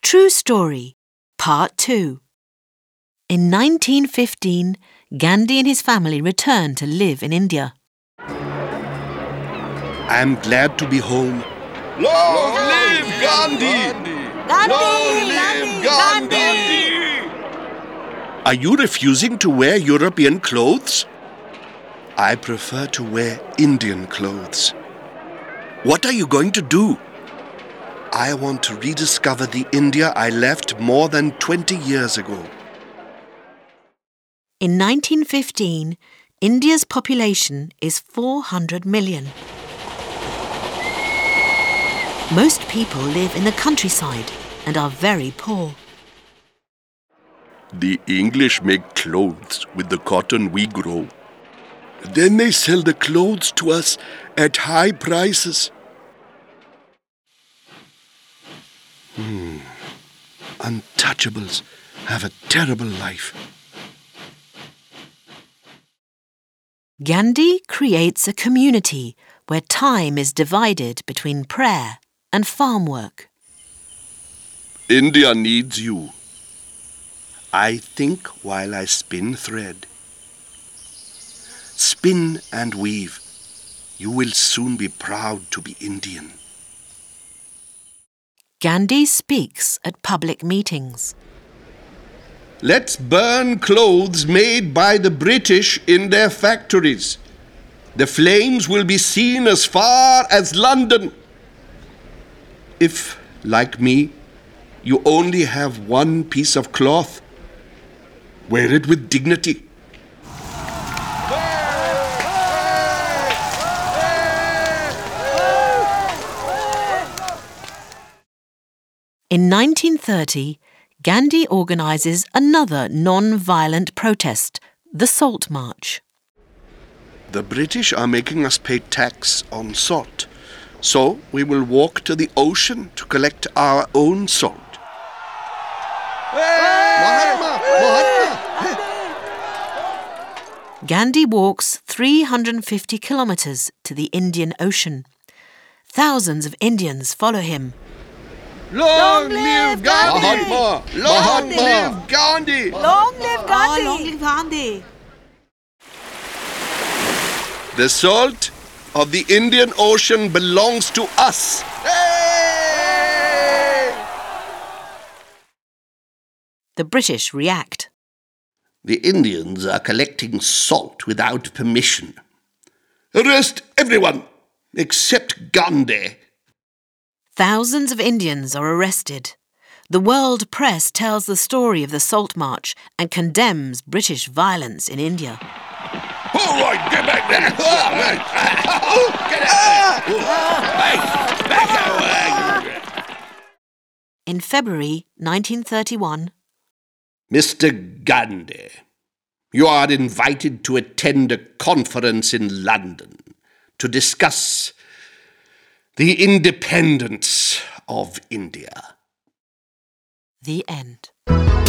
True Story, Part 2. In 1915, Gandhi and his family returned to live in India. I am glad to be home. Long live Gandhi! Long live Gandhi! Are you refusing to wear European clothes? I prefer to wear Indian clothes. What are you going to do? I want to rediscover the India I left more than 20 years ago. In 1915, India's population is 400 million. Most people live in the countryside and are very poor. The English make clothes with the cotton we grow. Then they sell the clothes to us at high prices. Untouchables have a terrible life. Gandhi creates a community where time is divided between prayer and farm work. India needs you. I think while I spin thread. Spin and weave. You will soon be proud to be Indian. Gandhi speaks at public meetings. Let's burn clothes made by the British in their factories. The flames will be seen as far as London. If, like me, you only have one piece of cloth, wear it with dignity. In 1930, Gandhi organises another non-violent protest, the Salt March. The British are making us pay tax on salt, so we will walk to the ocean to collect our own salt. Gandhi walks 350 kilometres to the Indian Ocean. Thousands of Indians follow him. Long live Gandhi! Long live Gandhi! Long live Gandhi! Long live Gandhi! The salt of the Indian Ocean belongs to us. Hey! The British react. The Indians are collecting salt without permission. Arrest everyone except Gandhi. Thousands of Indians are arrested. The world press tells the story of the Salt March and condemns British violence in India. All right, get back there! Get out! In February 1931, Mr. Gandhi, you are invited to attend a conference in London to discuss the independence of India. the end.